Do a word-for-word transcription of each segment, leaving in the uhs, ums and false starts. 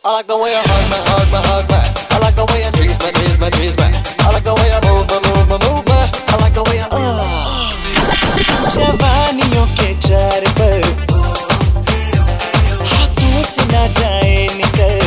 I like the way you hug me, hug me, hug me. I like the way you tease me, tease me, tease me. I like the way you move me, move me, move me. I like the way you uh. जवानियों के चार पर हाथों से ना जाए निकल,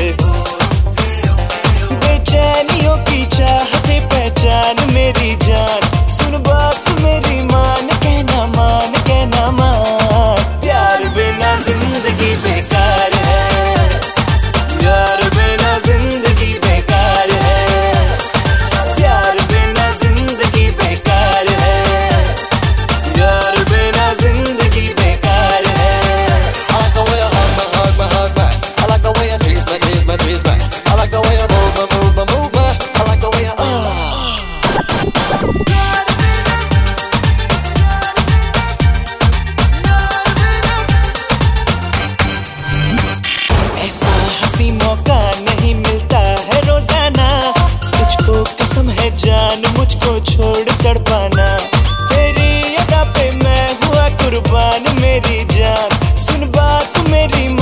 बेचैनियों की चाहते पहचान मेरी जान, सुन बात मेरी मान, कहना मान, कहना मान। प्यार बिना जिंदगी बेकार है, प्यार बिना जिंदगी बेकार है, प्यार बिना जिंदगी बेकार है, प्यार बिना जिंदगी बेकार है। I like the way you hug me, hug me, hug me. I like the way you tease me, tease me, tease me. I like the way you move me, move me, move me. I like the way you uh. ऐसा हंसी मौका नहीं मिलता है रोजाना, तुझको कसम है जान मुझको छोड़ कर पाना, तेरी अदा पे मैं हुआ कुर्बान मेरी जान, सुन बात मेरी